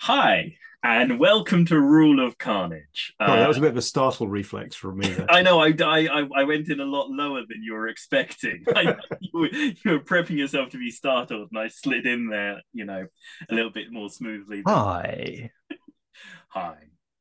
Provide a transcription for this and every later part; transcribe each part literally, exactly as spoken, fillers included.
Hi, and welcome to Rule of Carnage. Sorry, that Uh, was a bit of a startle reflex from me there. I know I, I I went in a lot lower than you were expecting. I, you, were, you were prepping yourself to be startled, and I slid in there, you know, a little bit more smoothly than Hi. hi.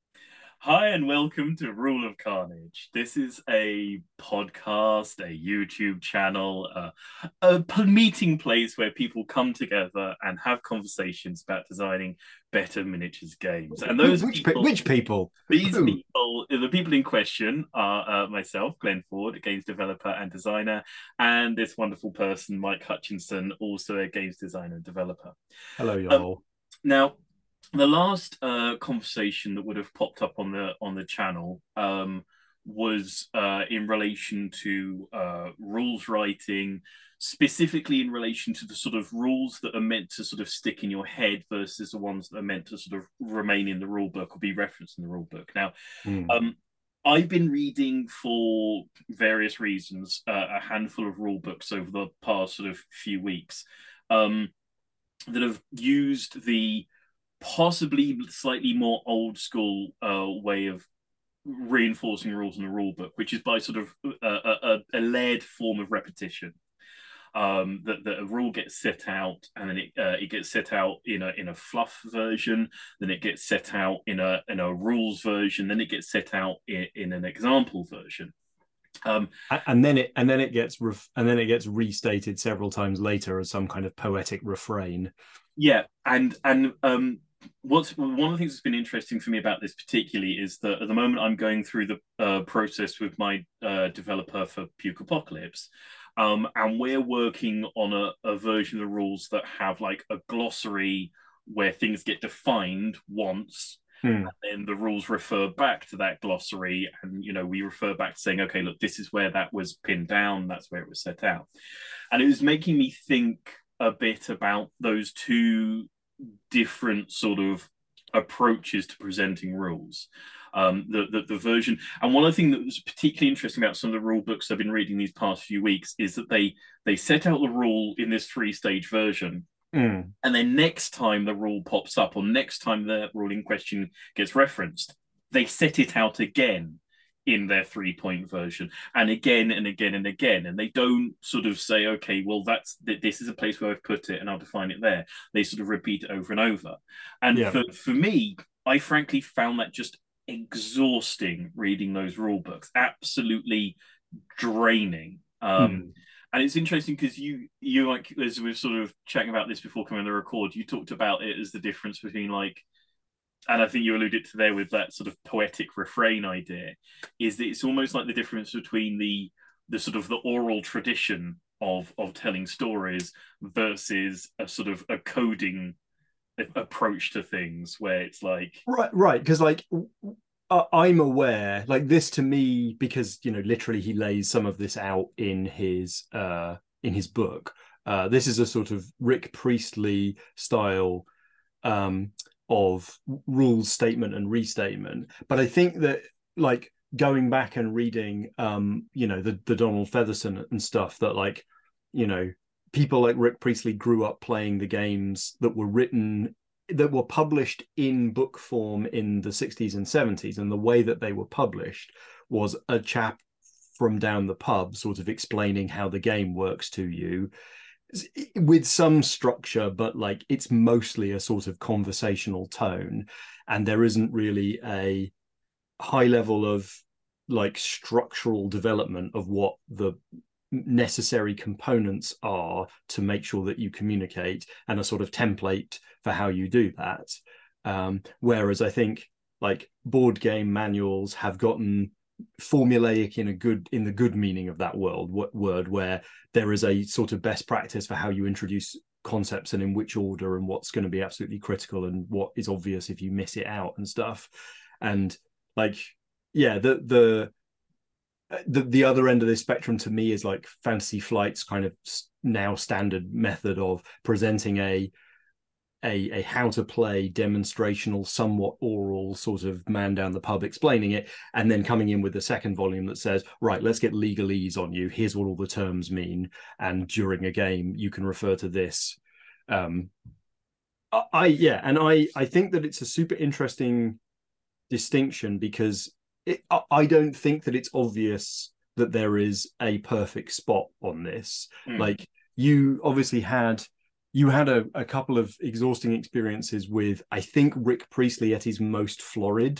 Hi, and welcome to Rule of Carnage. This is a podcast, a YouTube channel, uh, a p- meeting place where people come together and have conversations about designing better miniatures games. And those Which people which people? These Who? people, the people in question are uh, myself, Glenn Ford, a games developer and designer, and this wonderful person, Mike Hutchinson, also a games designer and developer. Hello, Um, y'all. now, the last uh, conversation that would have popped up on the on the channel um, was uh, in relation to uh, rules writing, specifically in relation to the sort of rules that are meant to sort of stick in your head versus the ones that are meant to sort of remain in the rule book or be referenced in the rule book. Now, Hmm. um, I've been reading for various reasons uh, a handful of rule books over the past sort of few weeks um, that have used the possibly slightly more old school uh, way of reinforcing rules in the rule book, which is by sort of a, a, a layered form of repetition. Um, that, that a rule gets set out, and then it uh, it gets set out in a in a fluff version, then it gets set out in a in a rules version, then it gets set out in, in an example version. Um, And then it and then it gets ref, and then it gets restated several times later as some kind of poetic refrain. yeah, and and um, what's one of the things that's been interesting for me about this particularly is that at the moment I'm going through the uh, process with my uh, developer for Puke Apocalypse, um, and we're working on a, a version of the rules that have like a glossary where things get defined once. Hmm. And the rules refer back to that glossary, and you know we refer back to saying, okay, look, this is where that was pinned down, that's where it was set out, and it was making me think a bit about those two different sort of approaches to presenting rules. Um, the, the the version, and one of the things that was particularly interesting about some of the rule books I've been reading these past few weeks is that they they set out the rule in this three stage version, Hmm. and then next time the rule pops up, or next time the rule in question gets referenced, they set it out again in their three point version, and again and again and again. And they don't sort of say, okay, well, that's this is a place where I've put it and I'll define it there. They sort of repeat it over and over. And Yeah. for, for me, I frankly found that just exhausting reading those rule books, absolutely draining. Um, Hmm. and it's interesting because you you like as we are sort of chatting about this before coming on the record, you talked about it as the difference between like, and I think you alluded to there with that sort of poetic refrain idea, is that it's almost like the difference between the the sort of the oral tradition of of telling stories versus a sort of a coding approach to things where it's like, Right, right. Because like uh, I'm aware, like this to me, because you know, literally he lays some of this out in his uh in his book. Uh, this is a sort of Rick Priestley style um, of rules statement and restatement. But I think that like going back and reading, um, you know, the the Donald Featherson and stuff that like, you know, people like Rick Priestley grew up playing the games that were written that were published in book form in the sixties and seventies, and the way that they were published was a chap from down the pub sort of explaining how the game works to you with some structure, but like it's mostly a sort of conversational tone, and there isn't really a high level of like structural development of what the necessary components are to make sure that you communicate, and a sort of template for how you do that. Um, whereas I think like board game manuals have gotten formulaic in a good in the good meaning of that world word, where there is a sort of best practice for how you introduce concepts and in which order and what's going to be absolutely critical and what is obvious if you miss it out and stuff. And like yeah, the the the, the other end of this spectrum to me is like Fantasy Flight's kind of now standard method of presenting a a, a how to play demonstrational, somewhat oral sort of man down the pub explaining it, and then coming in with the second volume that says, right, let's get legalese on you. Here's what all the terms mean. And during a game, you can refer to this. Um, I, I yeah, and I I think that it's a super interesting distinction because it, I, I don't think that it's obvious that there is a perfect spot on this. Mm. Like you obviously had you had a, a couple of exhausting experiences with, I think, Rick Priestley at his most florid.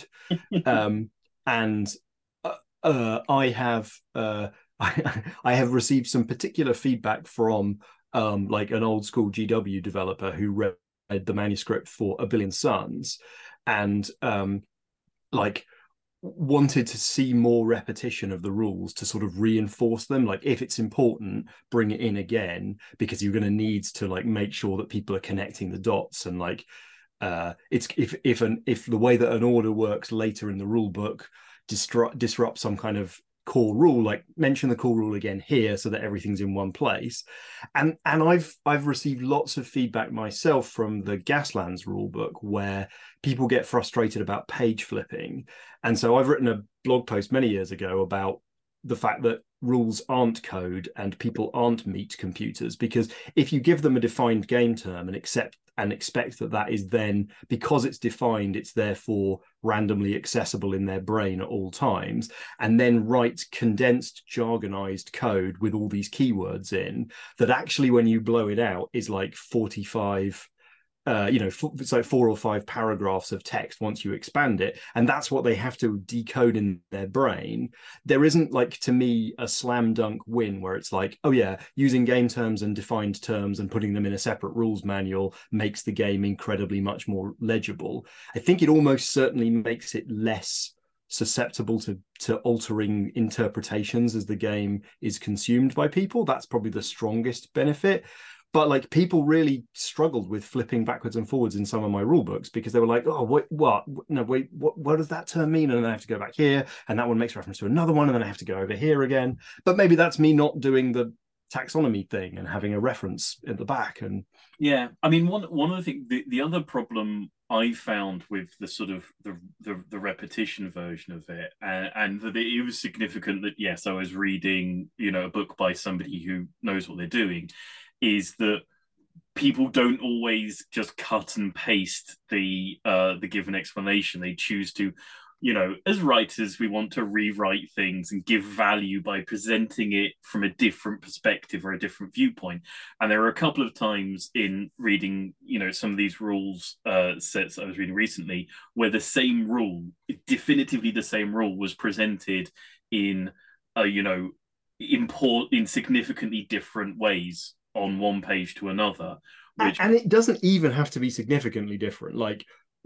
Um, and uh, uh, I have uh, I, I have received some particular feedback from um, like an old school G W developer who read the manuscript for A Billion Suns, and um, like wanted to see more repetition of the rules to sort of reinforce them. Like if it's important, bring it in again, because you're going to need to like make sure that people are connecting the dots. And like uh it's if if an if the way that an order works later in the rule book disrupt disrupt some kind of core rule, like mention the core rule again here so that everything's in one place. And and i've i've received lots of feedback myself from the Gaslands rule book where people get frustrated about page flipping. And so I've written a blog post many years ago about the fact that rules aren't code and people aren't meat computers, because if you give them a defined game term and accept and expect that that is then, because it's defined, it's therefore randomly accessible in their brain at all times, and then write condensed jargonized code with all these keywords in, that actually when you blow it out is like forty-five uh, you know, it's like four or five paragraphs of text once you expand it, and that's what they have to decode in their brain. There isn't, like, to me, a slam dunk win where it's like, oh yeah, using game terms and defined terms and putting them in a separate rules manual makes the game incredibly much more legible. I think it almost certainly makes it less susceptible to to altering interpretations as the game is consumed by people. That's probably the strongest benefit. But like people really struggled with flipping backwards and forwards in some of my rule books because they were like, oh, wait, what? No, wait, what, what does that term mean? And then I have to go back here, and that one makes reference to another one, and then I have to go over here again. But maybe that's me not doing the taxonomy thing and having a reference at the back. And yeah, I mean, one one of the things, the, the other problem I found with the sort of the the, the repetition version of it, and, and that it was significant that yes, I was reading, you know, a book by somebody who knows what they're doing, is that people don't always just cut and paste the uh, the given explanation. They choose to, you know, as writers, we want to rewrite things and give value by presenting it from a different perspective or a different viewpoint. And there are a couple of times in reading, you know, some of these rules uh, sets I was reading recently where the same rule, definitively the same rule, was presented in, uh, you know, import in significantly different ways on one page to another, which and it doesn't even have to be significantly different. Like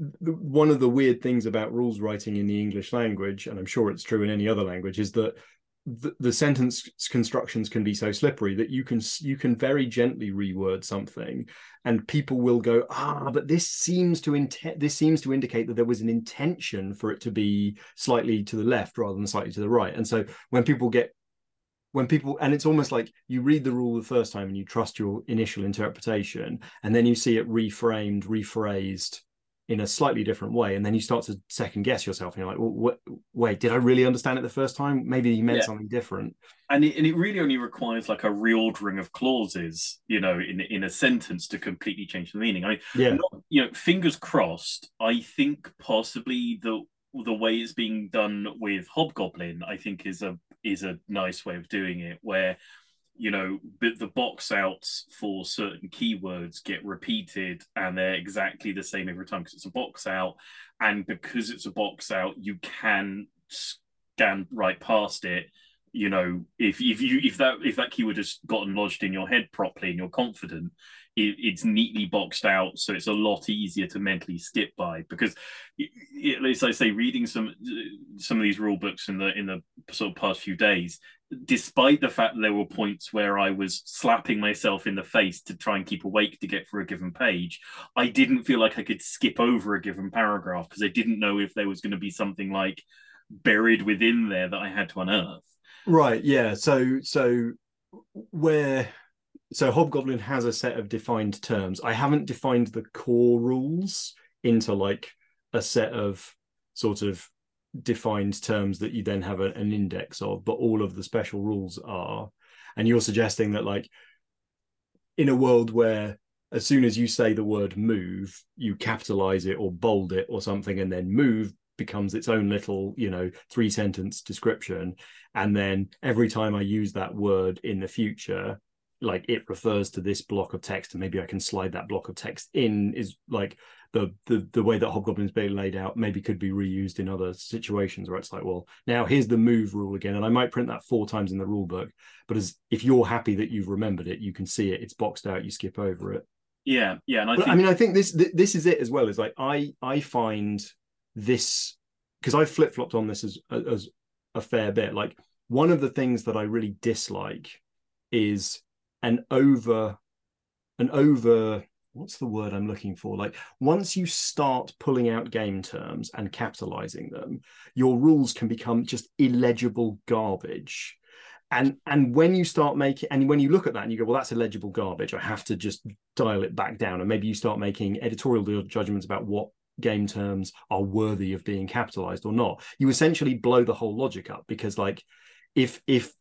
one of the weird things about rules writing in the English language, and I'm sure it's true in any other language, is that the, the sentence constructions can be so slippery that you can you can very gently reword something, and people will go, ah, but this seems to int- this seems to indicate that there was an intention for it to be slightly to the left rather than slightly to the right. And so when people get when people, and it's almost like you read the rule the first time and you trust your initial interpretation, and then you see it reframed, rephrased in a slightly different way, and then you start to second guess yourself, and you're like, well, what, wait, did I really understand it the first time? Maybe he meant yeah. something different. And it, and it really only requires like a reordering of clauses, you know, in in a sentence to completely change the meaning. I mean, yeah, not, you know, fingers crossed. I think possibly the the way it's being done with Hobgoblin, I think, is a is a nice way of doing it, where, you know, the box outs for certain keywords get repeated and they're exactly the same every time because it's a box out, and because it's a box out, you can scan right past it. You know, if if you if that if that keyword has gotten lodged in your head properly and you're confident, it, it's neatly boxed out, so it's a lot easier to mentally skip by. Because, it, as I say, reading some some of these rule books in the in the sort of past few days, despite the fact that there were points where I was slapping myself in the face to try and keep awake to get through a given page, I didn't feel like I could skip over a given paragraph because I didn't know if there was going to be something like buried within there that I had to unearth. right, yeah. So so where so Hobgoblin has a set of defined terms. I haven't defined the core rules into like a set of sort of defined terms that you then have a, an index of, but all of the special rules are. And you're suggesting that, like, in a world where as soon as you say the word move, you capitalize it or bold it or something, and then move becomes its own little, you know, three sentence description. And then every time I use that word in the future, like it refers to this block of text, and maybe I can slide that block of text in, is like the the the way that Hobgoblin's being laid out maybe could be reused in other situations where it's like, well, now here's the move rule again, and I might print that four times in the rule book, but as if you're happy that you've remembered it, you can see it, it's boxed out, you skip over it. Yeah, yeah, and I but think I mean, I think this this is it as well. Is like I I find this, because I've flip flopped on this as as a fair bit. Like one of the things that I really dislike is an over an over what's the word I'm looking for? Like once you start pulling out game terms and capitalizing them, your rules can become just illegible garbage. And and when you start making, and when you look at that and you go, well, that's illegible garbage, I have to just dial it back down. And maybe you start making editorial judgments about what game terms are worthy of being capitalized or not. You essentially blow the whole logic up, because like if if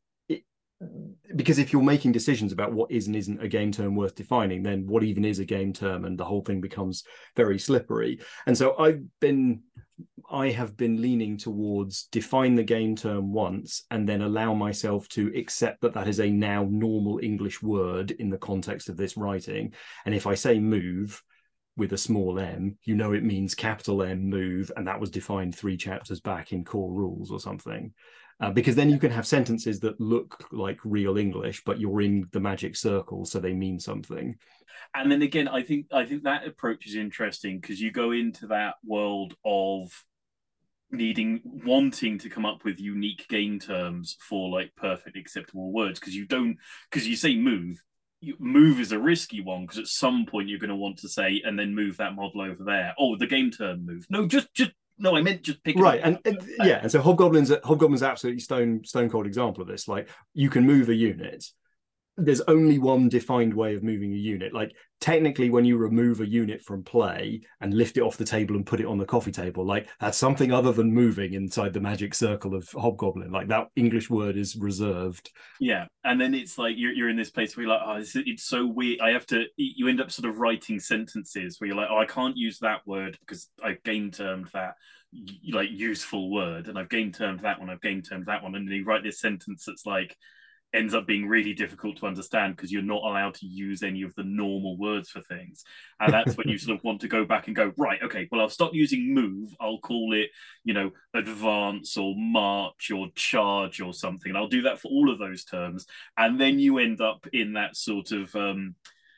because if you're making decisions about what is and isn't a game term worth defining, then what even is a game term, and the whole thing becomes very slippery. And so I've been I have been leaning towards define the game term once and then allow myself to accept that that is a now normal English word in the context of this writing. And if I say move with a small m, you know it means capital M, move, and that was defined three chapters back in core rules or something. Uh, because then you can have sentences that look like real English, but you're in the magic circle, so they mean something. And then again, I think I think that approach is interesting, because you go into that world of needing wanting to come up with unique game terms for like perfect acceptable words, because you don't because you say move. You, move is a risky one, because at some point you're going to want to say, and then move that model over there. Oh, the game term move. No, just just no, I meant just pick it right up. and, and yeah and so hobgoblin's hobgoblin's absolutely stone stone cold example of this. Like you can move a unit, there's only one defined way of moving a unit. Like technically when you remove a unit from play and lift it off the table and put it on the coffee table, like that's something other than moving inside the magic circle of Hobgoblin. Like that English word is reserved. Yeah, and then it's like you're you're in this place where you're like, oh, it's, it's so weird. I have to. You end up sort of writing sentences where you're like, oh, I can't use that word because I've game termed that like useful word, and I've game termed that one, I've game termed that one, and then you write this sentence that's like ends up being really difficult to understand because you're not allowed to use any of the normal words for things. And that's when you sort of want to go back and go, right, okay, well, I'll stop using move. I'll call it, you know, advance or march or charge or something. And I'll do that for all of those terms. And then you end up in that sort of um,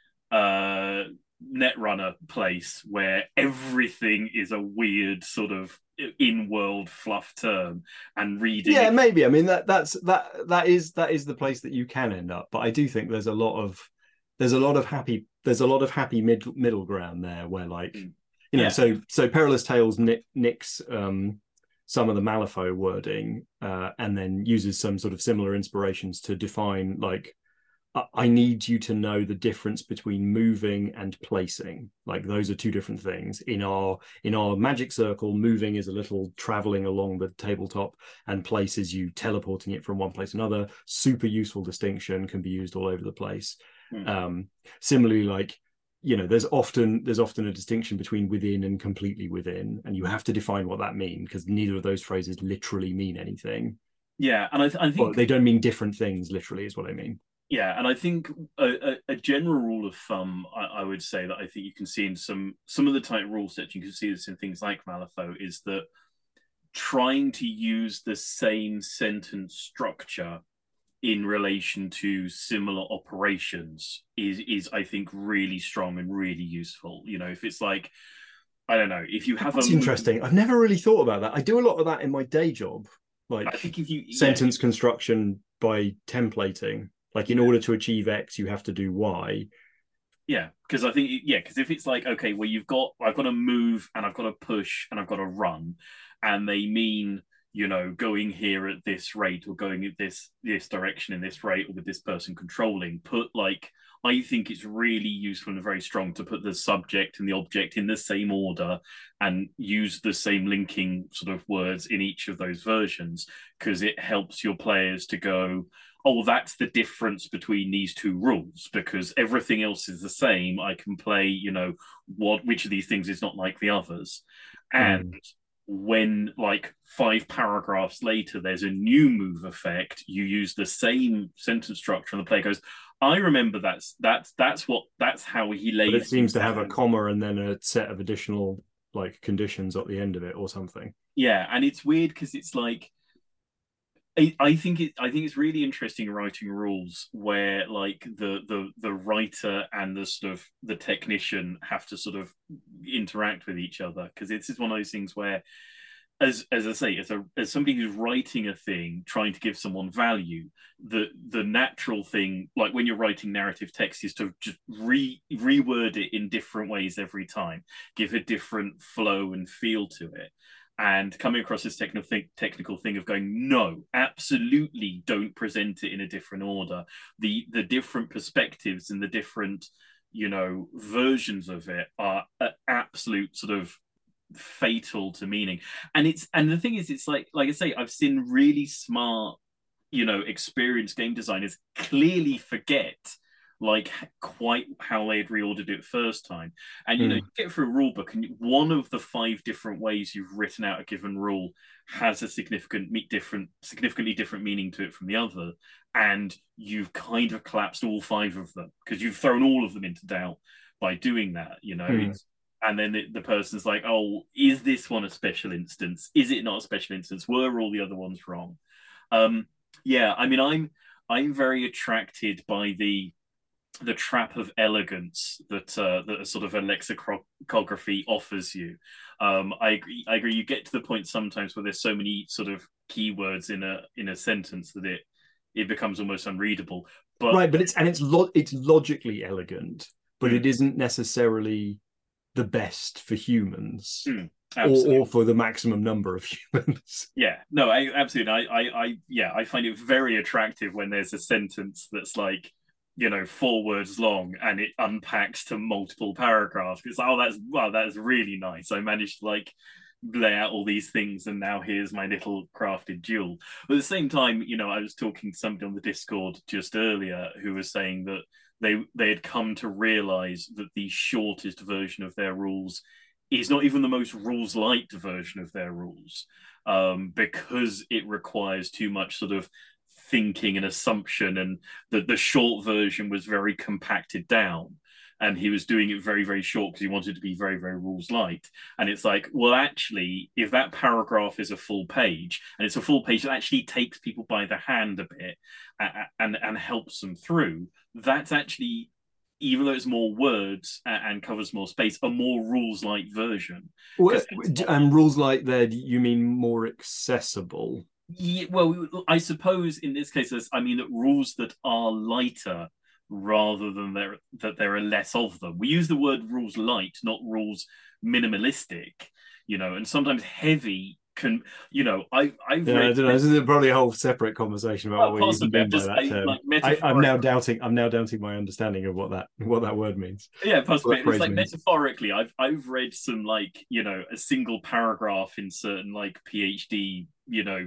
uh, Netrunner place where everything is a weird sort of in-world fluff term, and reading yeah it. maybe I mean that that's that that is that is the place that you can end up. But I do think there's a lot of there's a lot of happy there's a lot of happy mid, middle ground there where like you know yeah. so so Perilous Tales nick, nicks um some of the Malifaux wording uh and then uses some sort of similar inspirations to define like I need you to know the difference between moving and placing. Like those are two different things. In our in our magic circle, moving is a little traveling along the tabletop, and place is you teleporting it from one place to another. Super useful distinction, can be used all over the place. Mm. Um, similarly, like you know, there's often there's often a distinction between within and completely within, and you have to define what that means, because neither of those phrases literally mean anything. Yeah, and I, th- I think well, they don't mean different things. Literally, is what I mean. Yeah, and I think a, a, a general rule of thumb, I, I would say that I think you can see in some some of the type rule sets, you can see this in things like Malifaux, is that trying to use the same sentence structure in relation to similar operations is is I think really strong and really useful. You know, if it's like, I don't know, if you have That's a interesting. I've never really thought about that. I do a lot of that in my day job, like I think if you sentence yeah, construction by templating. Like in order to achieve X, you have to do Y. Yeah, because I think yeah, because if it's like, okay, well, you've got I've got to move and I've got to push and I've got to run, and they mean, you know, going here at this rate or going at this this direction in this rate or with this person controlling, put like I think it's really useful and very strong to put the subject and the object in the same order and use the same linking sort of words in each of those versions, because it helps your players to go, oh, that's the difference between these two rules, because everything else is the same. I can play, you know, what which of these things is not like the others. And Mm. when, like, five paragraphs later there's a new move effect, you use the same sentence structure and the player goes, I remember that's that's that's what that's how he But it lays seems things to have a down. comma and then a set of additional like conditions at the end of it or something. Yeah, and it's weird because it's like, I, I think it I think it's really interesting writing rules where, like, the the the writer and the sort of the technician have to sort of interact with each other, because this is one of those things where, as as I say, as a as somebody who's writing a thing, trying to give someone value, the the natural thing, like when you're writing narrative text, is to just re reword it in different ways every time, give a different flow and feel to it. And coming across this technical thing, technical thing of going, no, absolutely don't present it in a different order. The the different perspectives and the different, you know, versions of it are absolute sort of fatal to meaning. And it's and the thing is, it's like like I say, I've seen really smart, you know, experienced game designers clearly forget, like, quite how they had reordered it first time. And, you know, you Mm. get through a rule book, and one of the five different ways you've written out a given rule has a significant different significantly different meaning to it from the other, and you've kind of collapsed all five of them because you've thrown all of them into doubt by doing that. You know, Mm. it's and then the, the person's like, oh, is this one a special instance? Is it not a special instance? Were all the other ones wrong? Um, yeah, I mean, I'm I'm very attracted by the the trap of elegance that uh, that a sort of a lexicography offers you. Um, I agree. I agree. You get to the point sometimes where there's so many sort of keywords in a in a sentence that it it becomes almost unreadable. But Right, but it's and it's lo- it's logically elegant, but mm, it isn't necessarily the best for humans mm, or absolutely. or for the maximum number of humans. Yeah, no, I absolutely. I, I, I, yeah, I find it very attractive when there's a sentence that's like, you know, four words long and it unpacks to multiple paragraphs. It's like, oh, that's wow, that's really nice. I managed to, like, lay out all these things, and now here's my little crafted jewel. But at the same time, you know, I was talking to somebody on the Discord just earlier who was saying that they they had come to realize that the shortest version of their rules is not even the most rules light version of their rules, um, because it requires too much sort of thinking and assumption, and the, the short version was very compacted down, and he was doing it very, very short because he wanted to be very, very rules light. And it's like, well, actually, if that paragraph is a full page, and it's a full page that actually takes people by the hand a bit and and, and helps them through, that's actually, even though it's more words and covers more space, a more rules light version. Because And rules like that, you mean more accessible? yeah, well, I suppose in this case, I mean that rules that are lighter rather than there that there are less of them. We use the word rules light, not rules minimalistic. You know, and sometimes heavy can. You know, I I've Yeah, read, I don't know. This is probably a whole separate conversation about well, what we even possibly. I'm mean by just that I, term. like I, I'm now metaphorically. doubting. I'm now doubting my understanding of what that what that word means. Yeah, What possibly. that It's phrase like means. metaphorically, I've I've read some, like, you know, a single paragraph in certain, like, PhD, you know,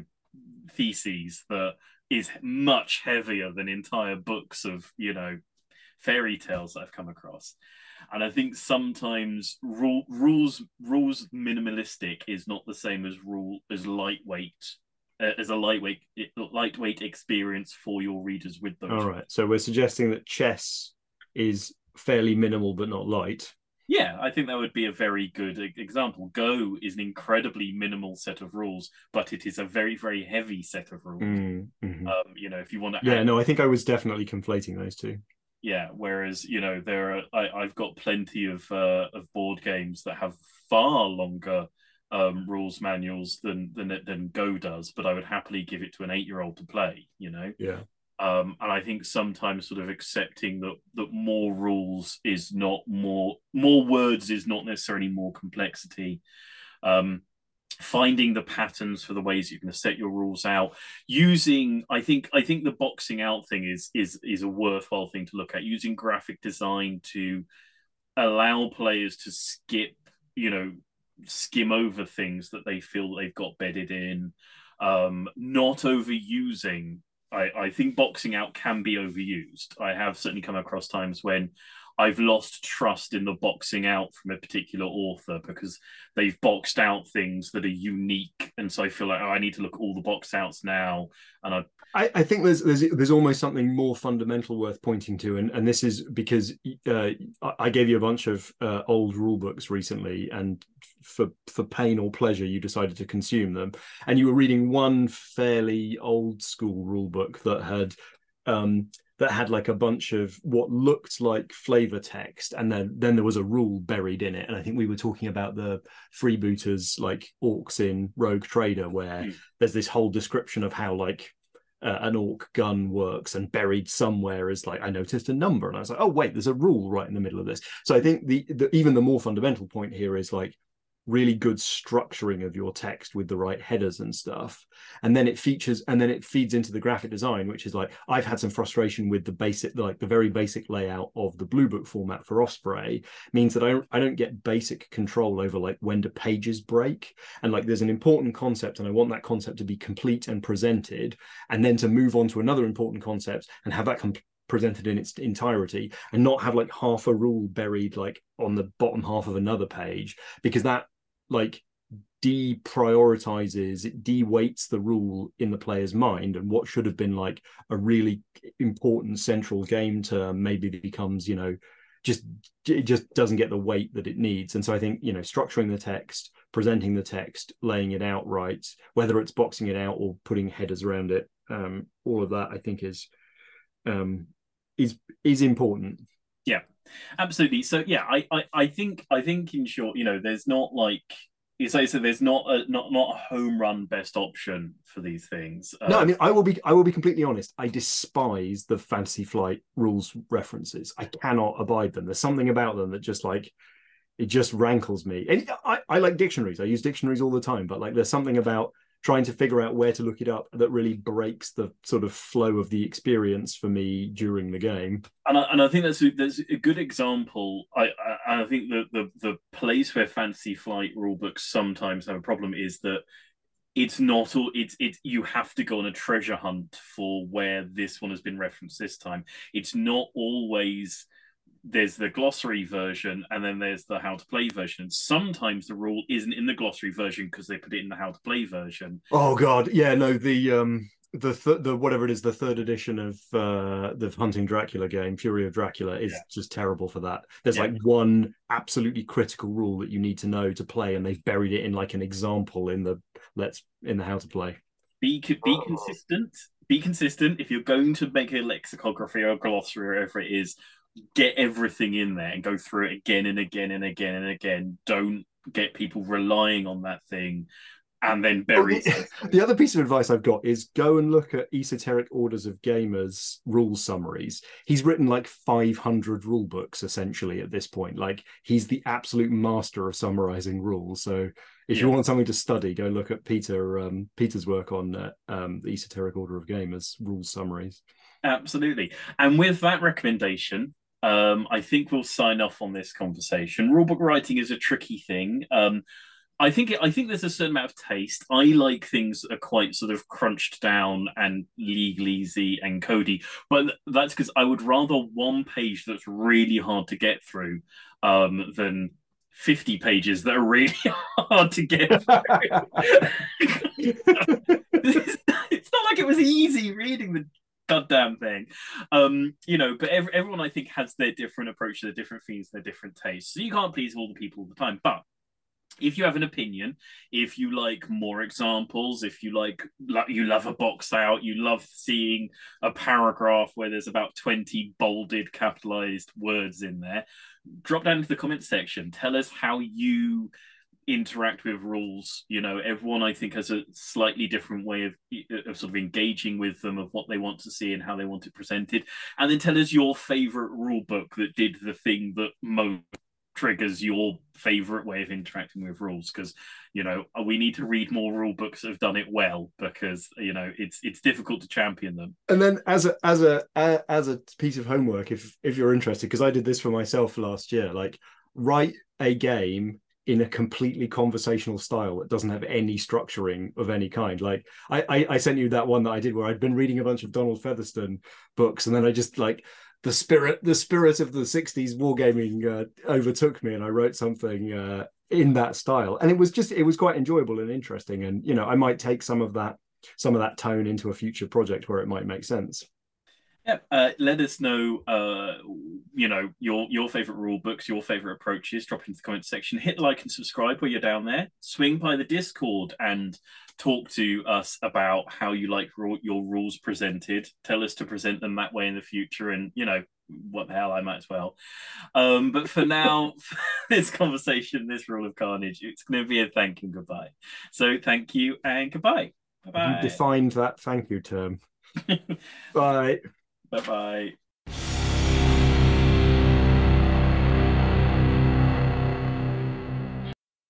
theses that is much heavier than entire books of, you know, fairy tales that I've come across. And I think sometimes rule, rules rules minimalistic is not the same as rule as lightweight, uh, as a lightweight lightweight experience for your readers with All those rules. right. So we're suggesting that chess is fairly minimal but not light. Yeah, I think that would be a very good example. Go is an incredibly minimal set of rules, but it is a very, very heavy set of rules. Mm, hmm. Um, you know, if you want to Yeah. add, No, I think I was definitely conflating those two. yeah. Whereas, you know, there are I, I've got plenty of uh, of board games that have far longer um, rules manuals than than than Go does, but I would happily give it to an eight year old to play. You know, Yeah. um, and I think sometimes sort of accepting that that more rules is not more more words is not necessarily more complexity. Um, Finding the patterns for the ways you're going to set your rules out, using I think I think the boxing out thing is is is a worthwhile thing to look at, using graphic design to allow players to skip, you know, skim over things that they feel they've got bedded in, um, not overusing I, I think boxing out can be overused. I have certainly come across times when I've lost trust in the boxing out from a particular author because they've boxed out things that are unique, and so I feel like, oh, I need to look at all the box outs now, and I. I, I think there's, there's there's almost something more fundamental worth pointing to, and, and this is because uh, I gave you a bunch of uh, old rule books recently, and for for pain or pleasure, you decided to consume them, and you were reading one fairly old school rule book that had um, that had like a bunch of what looked like flavor text, and then then there was a rule buried in it. And I think we were talking about the freebooters, like orcs in Rogue Trader, where mm. there's this whole description of how like uh, an orc gun works, and buried somewhere is like, I noticed a number, and I was like, oh wait, there's a rule right in the middle of this. So I think the, the even the more fundamental point here is like really good structuring of your text with the right headers and stuff, and then it features and then it feeds into the graphic design, which is like, I've had some frustration with the basic, like the very basic layout of the Blue Book format for Osprey means that I don't, I don't get basic control over like when do pages break, and like there's an important concept and I want that concept to be complete and presented, and then to move on to another important concept and have that com- presented in its entirety, and not have like half a rule buried like on the bottom half of another page, because that like deprioritizes, it de-weights the rule in the player's mind, and what should have been like a really important central game term maybe becomes, you know, just it just doesn't get the weight that it needs. And so I think, you know, structuring the text, presenting the text, laying it out right, whether it's boxing it out or putting headers around it, um, all of that I think is um, is is important. Yeah, absolutely. So yeah, I, I, I think I think in short, you know, there's not like you say, so there's not a not not a home run best option for these things. Uh, no, I mean, I will be I will be completely honest. I despise the Fantasy Flight rules references. I cannot abide them. There's something about them that just like it just rankles me. And I, I like dictionaries. I use dictionaries all the time, but like there's something about trying to figure out where to look it up that really breaks the sort of flow of the experience for me during the game. And I, and I think that's a, that's a good example. I, I I think that the the place where Fantasy Flight rulebooks sometimes have a problem is that it's not all it's it's you have to go on a treasure hunt for where this one has been referenced this time. It's not always. There's the glossary version, and then there's the how to play version. Sometimes the rule isn't in the glossary version because they put it in the how to play version. Oh god, yeah, no, the um the th- the whatever it is, the third edition of uh the Hunting Dracula game, Fury of Dracula, is yeah. just terrible for that. There's yeah. like one absolutely critical rule that you need to know to play, and they've buried it in like an example in the let's in the how to play. Be be oh. consistent. Be consistent. If you're going to make a lexicography or a glossary or whatever it is, get everything in there and go through it again and again and again and again. Don't get people relying on that thing and then bury oh, the, the other piece of advice I've got is go and look at Esoteric Orders of Gamers rule summaries. He's written like five hundred rule books essentially at this point. Like he's the absolute master of summarizing rules. So if yeah. you want something to study, go look at Peter um, Peter's work on uh, um, the Esoteric Order of Gamers rule summaries. Absolutely. And with that recommendation, Um, I think we'll sign off on this conversation. Rulebook writing is a tricky thing. Um, I think I think there's a certain amount of taste. I like things that are quite sort of crunched down and legal-easy and codey, but that's because I would rather one page that's really hard to get through um, than fifty pages that are really hard to get through. It's not like it was easy reading the goddamn thing. Um, you know, but every, everyone I think has their different approach, their different themes, their different tastes. So you can't please all the people all the time. But if you have an opinion, if you like more examples, if you like, like you love a box out, you love seeing a paragraph where there's about twenty bolded, capitalized words in there, drop down into the comments section. Tell us how you interact with rules. You know, everyone I think has a slightly different way of, of sort of engaging with them, of what they want to see and how they want it presented. And then tell us your favorite rule book that did the thing that most triggers your favorite way of interacting with rules, because you know we need to read more rule books that have done it well, because you know it's it's difficult to champion them. And then as a as a as a piece of homework, if if you're interested, because I did this for myself last year, like write a game in a completely conversational style that doesn't have any structuring of any kind. Like I, I, I sent you that one that I did where I'd been reading a bunch of Donald Featherstone books, and then I just like the spirit, the spirit of the sixties wargaming uh, overtook me, and I wrote something uh, in that style, and it was just it was quite enjoyable and interesting. And you know, I might take some of that some of that tone into a future project where it might make sense. Yeah, uh, let us know, uh, you know, your your favorite rule books, your favorite approaches. Drop into the comments section. Hit like and subscribe while you're down there. Swing by the Discord and talk to us about how you like your rules presented. Tell us to present them that way in the future, and you know what the hell, I might as well. Um, but for now, this conversation, this rule of carnage, it's going to be a thank you and goodbye. So thank you and goodbye. Bye bye. You defined that thank you term. Bye. Bye bye.